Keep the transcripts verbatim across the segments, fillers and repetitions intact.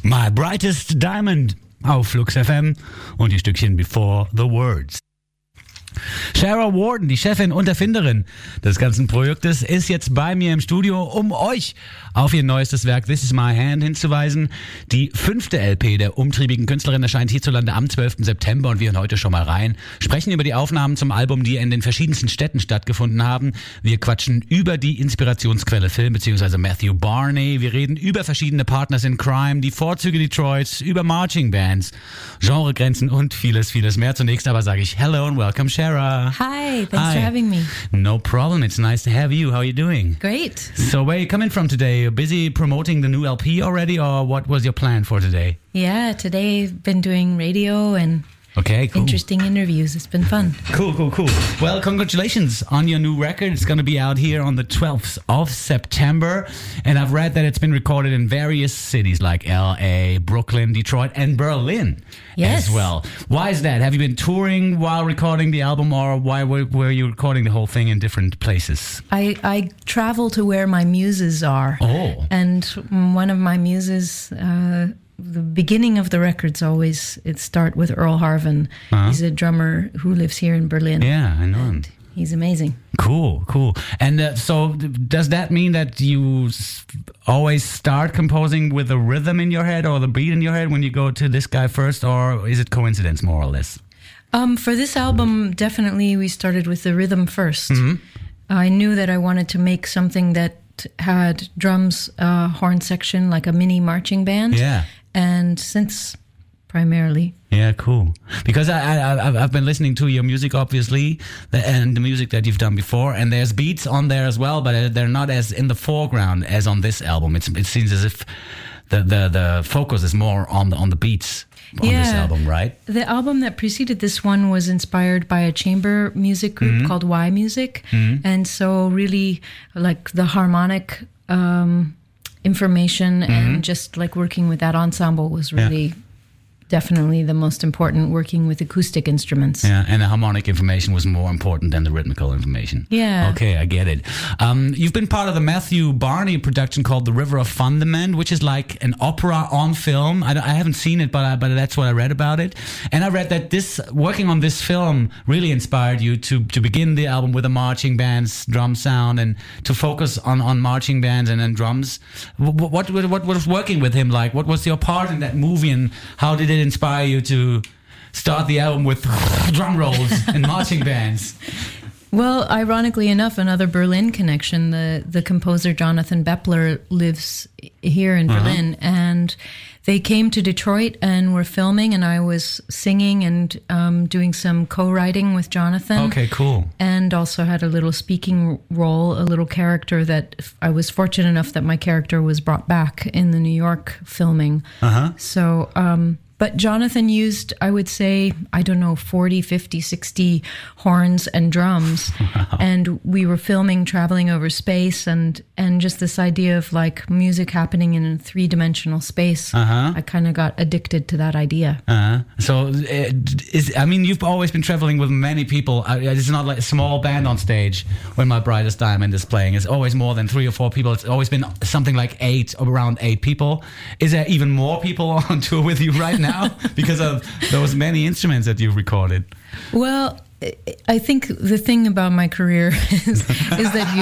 My Brightest Diamond auf Flux F M und die Stückchen Before the Words. Shara Warden, die Chefin und Erfinderin des ganzen Projektes, ist jetzt bei mir im Studio, um euch auf ihr neuestes Werk This Is My Hand hinzuweisen. Die fünfte L P der umtriebigen Künstlerin erscheint hierzulande am zwölften September und wir hören heute schon mal rein, sprechen über die Aufnahmen zum Album, die in den verschiedensten Städten stattgefunden haben. Wir quatschen über die Inspirationsquelle Film bzw. Matthew Barney. Wir reden über verschiedene Partners in Crime, die Vorzüge Detroits, über Marching Bands, Genregrenzen und vieles, vieles mehr. Zunächst aber sage ich Hello and welcome, Shara. Hi, thanks Hi. for having me. No problem. It's nice to have you. How are you doing? Great. So where are you coming from today? You're busy promoting the new L P already, or what was your plan for today? Yeah, today I've been doing radio and Okay, cool. interesting interviews. It's been fun. Cool, cool, cool. Well, congratulations on your new record. It's going to be out here on the twelfth of September. And I've read that it's been recorded in various cities like L A, Brooklyn, Detroit, and Berlin Yes. as well. Why is that? Have you been touring while recording the album, or why were, were you recording the whole thing in different places? I, I travel to where my muses are. Oh. And one of my muses, uh, the beginning of the records always, it start with Earl Harvin. Uh-huh. He's a drummer who lives here in Berlin. Yeah, I know him. He's amazing. Cool, cool. And uh, so th- does that mean that you s- always start composing with a rhythm in your head or the beat in your head when you go to this guy first, or is it coincidence more or less? Um, for this album, definitely we started with the rhythm first. Mm-hmm. I knew that I wanted to make something that had drums, uh, horn section, like a mini marching band. Yeah. And synths, primarily. Yeah, cool. Because I, I, I've- I've been listening to your music, obviously, the- and the music that you've done before, and there's beats on there as well, but they're not as in the foreground as on this album. It's, it seems as if the, the, the focus is more on the on the beats on this Yeah. album, right? The album that preceded this one was inspired by a chamber music group Mm-hmm. called Y Music. And so really like the harmonic um, information Mm-hmm. and just like working with that ensemble was really definitely the most important, working with acoustic instruments. Yeah, and the harmonic information was more important than the rhythmical information. Yeah. Okay, I get it. Um, you've been part of the Matthew Barney production called The River of Fundament, which is like an opera on film. I, I haven't seen it, but I, but that's what I read about it. And I read that this working on this film really inspired you to to begin the album with a marching band's drum sound and to focus on, on marching bands and then drums. What, what what was working with him like? What was your part in that movie, and how did it inspire you to start the album with drum rolls and marching bands? Well, ironically enough, another Berlin connection. The the composer Jonathan Bepler lives here in Berlin, and they came to Detroit and were filming, and I was singing and um, doing some co-writing with Jonathan. Okay, cool. And also had a little speaking role, a little character that I was fortunate enough that my character was brought back in the New York filming. Uh-huh. So, um, but Jonathan used, I would say, I don't know, forty, fifty, sixty horns and drums. Wow. And we were filming, traveling over space, and, and just this idea of like music happening in a three-dimensional space. Uh-huh. I kind of got addicted to that idea. Uh-huh. So, uh, is I mean, you've always been traveling with many people. Uh, It's not like a small band on stage when My Brightest Diamond is playing. It's always more than three or four people. It's always been something like eight, around eight people. Is there even more people on tour with you right now because of those many instruments that you've recorded? Well, I think the thing about my career is, is that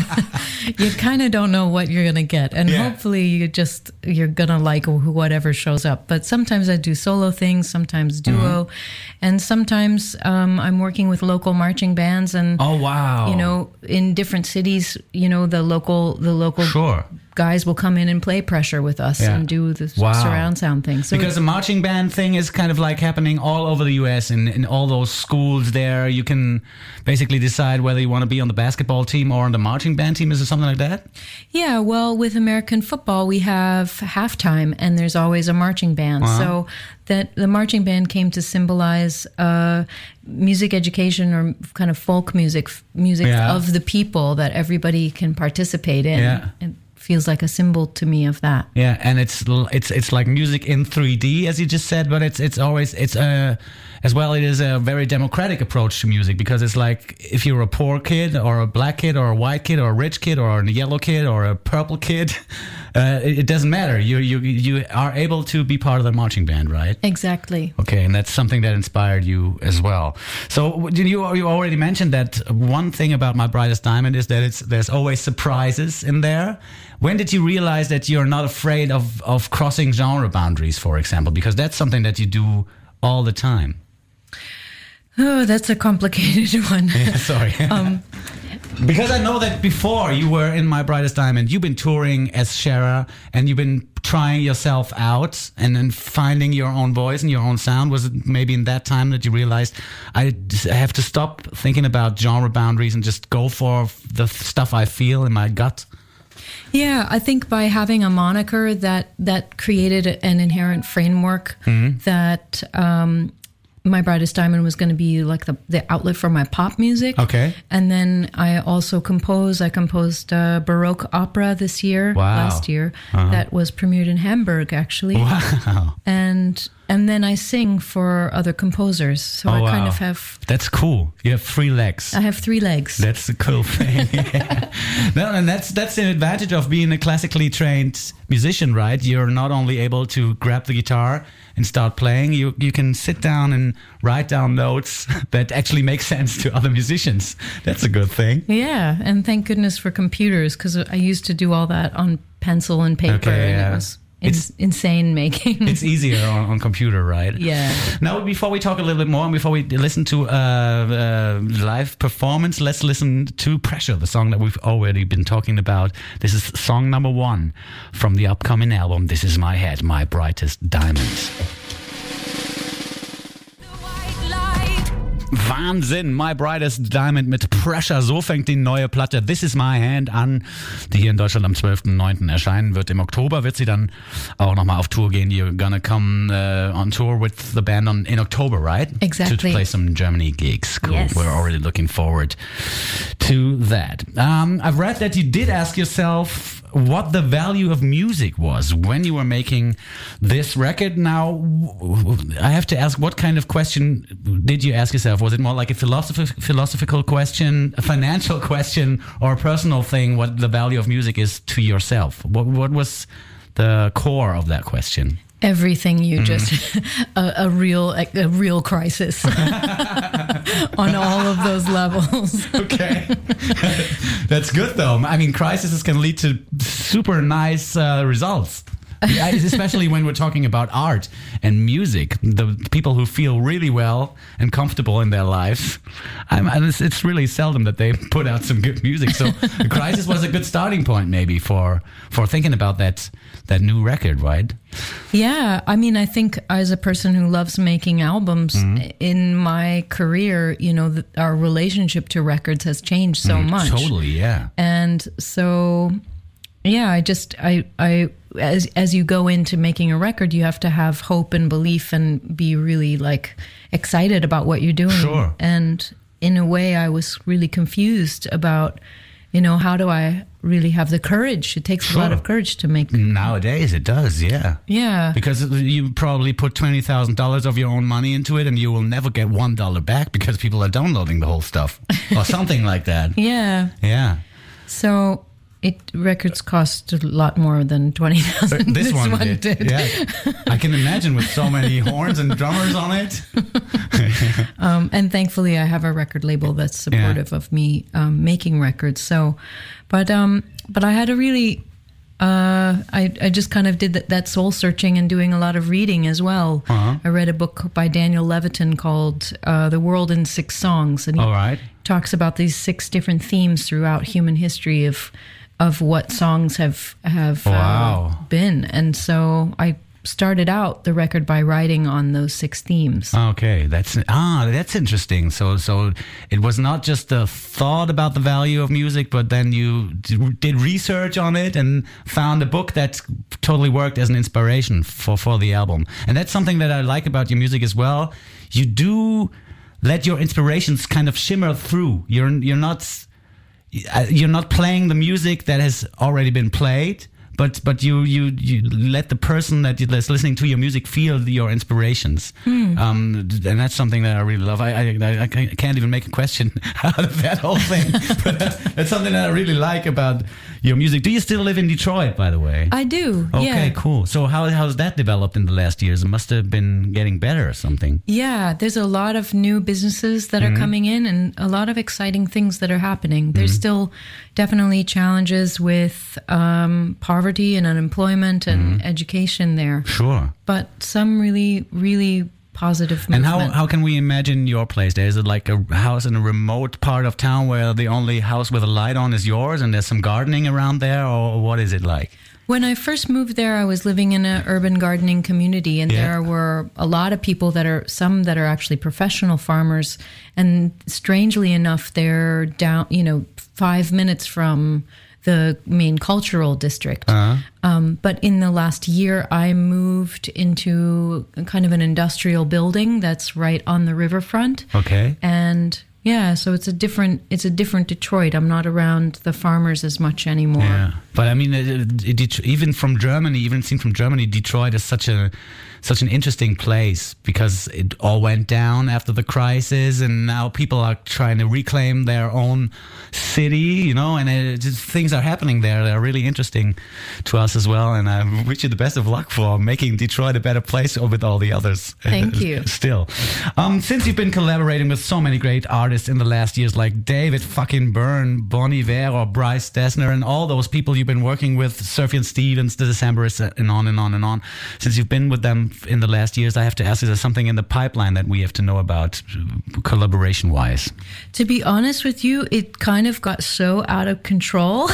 you you kind of don't know what you're going to get, and Yeah. hopefully you just you're going to like whatever shows up. But sometimes I do solo things, sometimes duo, Mm-hmm. and sometimes um, I'm working with local marching bands, and Oh, wow. you know, in different cities, you know, the local the local Sure. guys will come in and play pressure with us Yeah. and do the Wow. surround sound thing. So Because the marching band thing is kind of like happening all over the U S in, in all those schools there. You can basically decide whether you want to be on the basketball team or on the marching band team. Is it something like that? Yeah, well, with American football, we have halftime, and there's always a marching band. Uh-huh. So that the marching band came to symbolize uh, music education, or kind of folk music, music Yeah. of the people that everybody can participate in Yeah. and feels like a symbol to me of that. Yeah, and it's it's it's like music in three D, as you just said, but it's it's always it's a as well. It is a very democratic approach to music, because it's like if you're a poor kid or a black kid or a white kid or a rich kid or a yellow kid or a purple kid, uh, it, it doesn't matter. You you you are able to be part of the marching band, right? Exactly. Okay, and that's something that inspired you as well. So you you already mentioned that one thing about My Brightest Diamond is that it's there's always surprises in there. When did you realize that you're not afraid of, of crossing genre boundaries, for example? Because that's something that you do all the time. Oh, that's a complicated one. Yeah, sorry. um, because I know that before you were in My Brightest Diamond, you've been touring as Shara, and you've been trying yourself out and then finding your own voice and your own sound. Was it maybe in that time that you realized I have to stop thinking about genre boundaries and just go for the stuff I feel in my gut? Yeah, I think by having a moniker that that created an inherent framework mm-hmm. that um, My Brightest Diamond was going to be like the, the outlet for my pop music. Okay. And then I also compose. I composed a Baroque opera this year, wow. last year, uh-huh. that was premiered in Hamburg, actually. Wow. And and then I sing for other composers. So oh, I wow. kind of have... That's cool. You have three legs. I have three legs. That's the cool thing. Yeah. No, and that's that's the advantage of being a classically trained musician, right? You're not only able to grab the guitar and start playing, you you can sit down and write down notes that actually make sense to other musicians. That's a good thing. Yeah, and thank goodness for computers, because I used to do all that on pencil and paper, okay, and yeah. it was it's insane making. It's easier on, on computer, right? Yeah. Now, before we talk a little bit more and before we listen to uh, uh, live performance, let's listen to Pressure, the song that we've already been talking about. This is song number one from the upcoming album, This Is My Head, My Brightest Diamond. Wahnsinn, My Brightest Diamond mit Pressure. So fängt die neue Platte This Is My Hand an, die hier in Deutschland am zwölften neunten erscheinen wird. Im Oktober wird sie dann auch nochmal auf Tour gehen. You're gonna come uh, on tour with the band on, in October, right? Exactly. To play some Germany gigs. Cool. Yes. We're already looking forward to that. Um, I've read that you did ask yourself what the value of music was when you were making this record. Now, I have to ask, what kind of question did you ask yourself? Was it more like a philosoph- philosophical question, a financial question, or a personal thing, what the value of music is to yourself? What, what was the core of that question? Everything you mm. just a, a real a real crisis on all of those levels. Okay, that's good though. I mean, crises can lead to super nice uh, results. Especially when we're talking about art and music, the people who feel really well and comfortable in their lives, I'm, and it's, it's really seldom that they put out some good music. So the crisis was a good starting point, maybe for for thinking about that that new record, right? Yeah, I mean, I think as a person who loves making albums, mm-hmm. in my career, you know, the, our relationship to records has changed so mm, much. Totally, yeah. And so, yeah, I just I I. As as you go into making a record, you have to have hope and belief and be really like excited about what you're doing. Sure. And in a way, I was really confused about, you know, how do I really have the courage? It takes sure. a lot of courage to make. Nowadays, it does, yeah. Yeah. Because you probably put twenty thousand dollars of your own money into it and you will never get one dollar back because people are downloading the whole stuff or something like that. Yeah. Yeah. So... It records cost a lot more than twenty thousand. This, this one, one did. did. Yeah, I can imagine with so many horns and drummers on it. um, and thankfully, I have a record label that's supportive yeah. of me um, making records. So, but um, but I had a really, uh, I I just kind of did that, that soul searching and doing a lot of reading as well. Uh-huh. I read a book by Daniel Levitin called uh, "The World in Six Songs," and he All right. talks about these six different themes throughout human history of. of what songs have have wow. uh, been. And so I started out the record by writing on those six themes. Okay, that's ah, that's interesting. So so it was not just a thought about the value of music, but then you did research on it and found a book that totally worked as an inspiration for, for the album. And that's something that I like about your music as well. You do let your inspirations kind of shimmer through. You're you're not... you're not playing the music that has already been played, but but you you you let the person that is listening to your music feel your inspirations, mm. um, and that's something that I really love. I I, I can't even make a question out of that whole thing, but that's something that I really like about your music. Do you still live in Detroit, by the way? I do. Okay, yeah. cool. So how how's that developed in the last years? It must have been getting better or something. Yeah, there's a lot of new businesses that are mm-hmm. coming in, and a lot of exciting things that are happening. There's mm-hmm. still definitely challenges with um, poverty and unemployment and mm-hmm. education there. Sure. But some really, really positive movement. And how, how can we imagine your place there? Is it like a house in a remote part of town where the only house with a light on is yours and there's some gardening around there, or what is it like? When I first moved there, I was living in an urban gardening community, and yeah. there were a lot of people that are, some that are actually professional farmers, and strangely enough, they're down, you know, five minutes from the main cultural district. Uh-huh. Um, but in the last year, I moved into kind of an industrial building that's right on the riverfront. Okay. And yeah, so it's a different it's a different Detroit. I'm not around the farmers as much anymore. Yeah, but I mean, it, it, it, even from Germany, even seen from Germany, Detroit is such a such an interesting place because it all went down after the crisis, and now people are trying to reclaim their own city, you know, and it, just, things are happening there that are really interesting to us as well. And I wish you the best of luck for making Detroit a better place with all the others. Thank you. Still, um, since you've been collaborating with so many great artists in the last years, like David fucking Byrne, Bon Iver, or Bryce Dessner, and all those people you've been working with, Sufjan Stevens, The Decemberists, and on and on and on. Since you've been with them in the last years, I have to ask, is there something in the pipeline that we have to know about collaboration-wise? To be honest with you, it kind of got so out of control.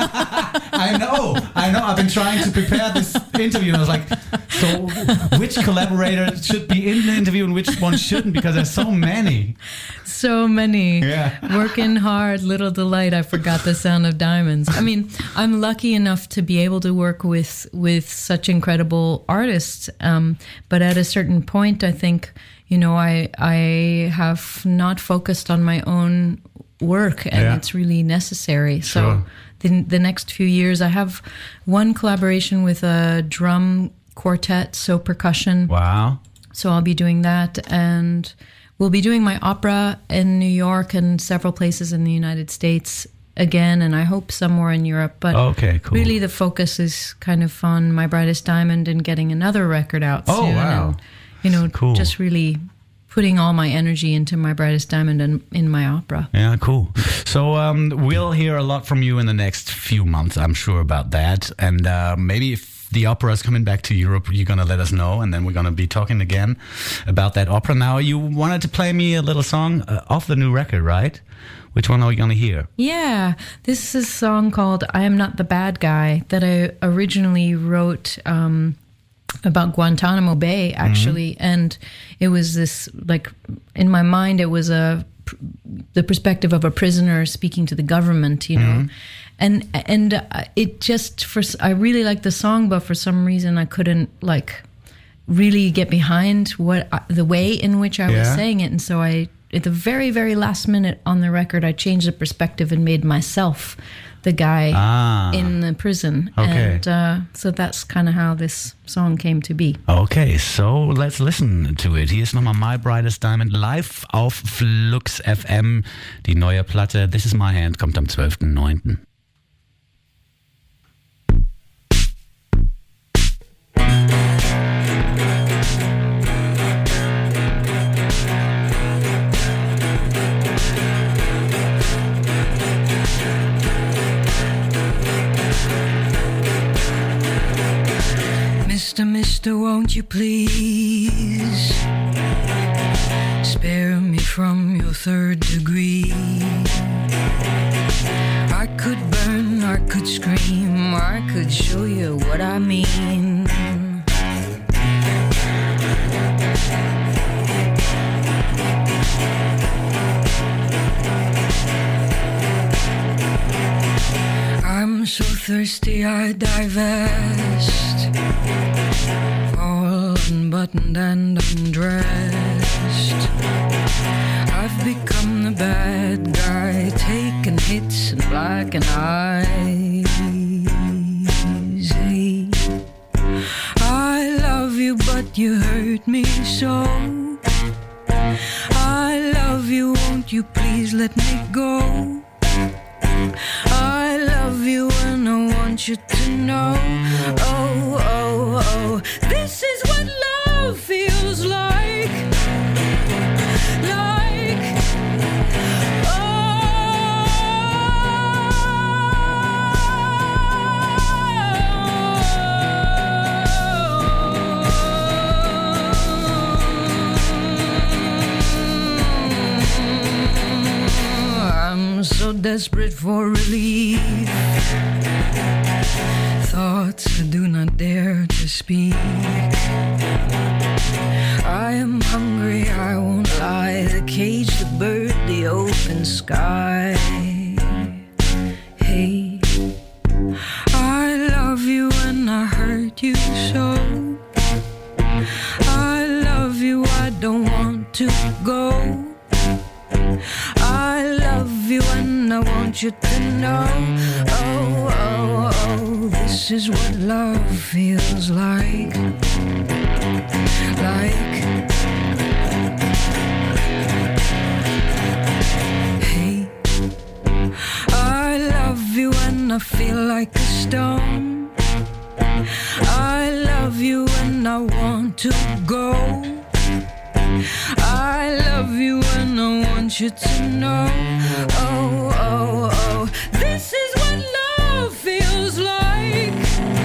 I know, I know. I've been trying to prepare this interview, and I was like, so which collaborator should be in the interview and which one shouldn't? Because there's so many. So many. Yeah. Working hard, little delight. I forgot the sound of diamonds. I mean, I'm lucky enough to be able to work with with such incredible artists. Um, but at a certain point, I think, you know, I I have not focused on my own work, and yeah. it's really necessary. Sure. So the, the next few years, I have one collaboration with a drum quartet, so percussion. Wow. So I'll be doing that, and we'll be doing my opera in New York and several places in the United States again, and I hope somewhere in Europe. But okay, cool. Really the focus is kind of on My Brightest Diamond and getting another record out oh, soon. Wow. And, you know, cool. just really putting all my energy into My Brightest Diamond and in my opera. Yeah, cool. So um, we'll hear a lot from you in the next few months, I'm sure about that. And uh, maybe if the opera is coming back to Europe, you're going to let us know, and then we're going to be talking again about that opera. Now, you wanted to play me a little song uh, off the new record, right? Which one are we going to hear? Yeah, this is a song called I Am Not the Bad Guy that I originally wrote um, about Guantanamo Bay, actually. Mm-hmm. And it was this, like, in my mind, it was a the perspective of a prisoner speaking to the government, you know. Mm-hmm. And and it just, for I really liked the song, but for some reason I couldn't, like, really get behind what the way in which I yeah. was saying it. And so I, at the very, very last minute on the record, I changed the perspective and made myself the guy ah, in the prison. Okay. And uh, so that's kind of how this song came to be. Okay, so let's listen to it. Hier ist nochmal My Brightest Diamond live auf Flux F M. Die neue Platte This Is My Hand kommt am zwölften neunten Mister, Mister, won't you please spare me from your third degree? I could burn, I could scream, I could show you what I mean. I'm so thirsty I divest, all unbuttoned and undressed. I've become the bad guy, taking hits in black and eyes. Hey, I love you, but you hurt me so. I love you, won't you please let me go? I love you and I want you to know. Oh, oh, oh, this is what love feels like. Like, I'm so desperate for relief. Thoughts I do not dare to speak. I am hungry, I won't lie. The cage, the bird, the open sky. Hey, I love you and I hurt you so. I love you, I don't want to go. I love you and I want you to know. Oh, oh, oh, this is what love feels like. Like, hey, I love you and I feel like a stone. I love you and I want to go. I love you and I want you to know. Oh, oh, oh, this is what love feels like.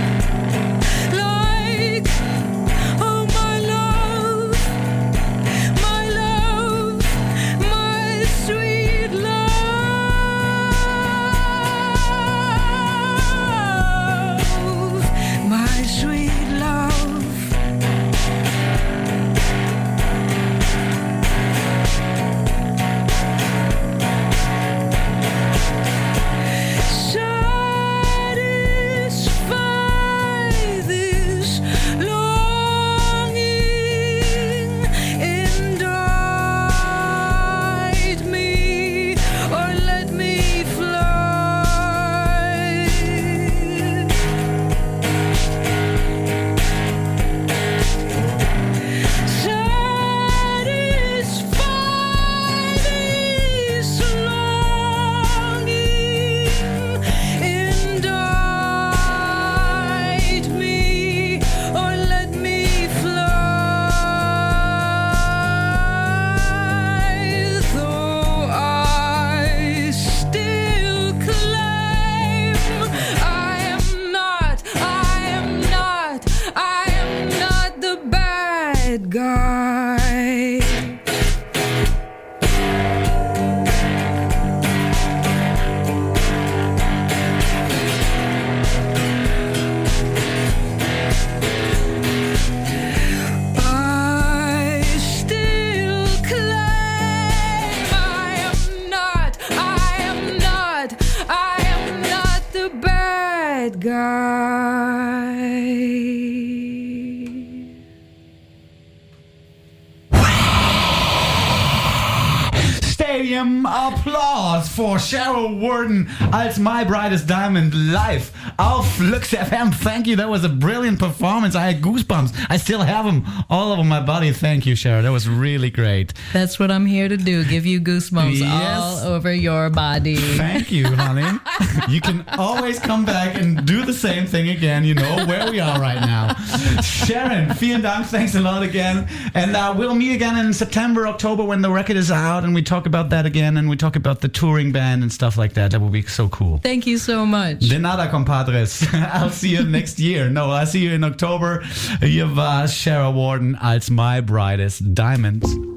Like, oh my love, my love, my sweet love, my sweet love. Guy. I still claim I am not, I am not, I am not the bad guy. Stadium applause for Cheryl Warden als My Brightest Diamond live auf Flux F M. Thank you. That was a brilliant performance. I had goosebumps. I still have them all over my body. Thank you, Cheryl. That was really great. That's what I'm here to do. Give you goosebumps Yes. all over your body. Thank you, honey. You can always come back and do the same thing again. You know where we are right now. Sharon, vielen Dank. Thanks a lot again. And uh, we'll meet again in September, October when the record is out and we talk about that again and we talk about the touring band and stuff like that. That will be so cool. Thank you so much. De nada, compadres. I'll see you next year. No, I'll see you in October. Hier war Cheryl Warden als My Brightest Diamond.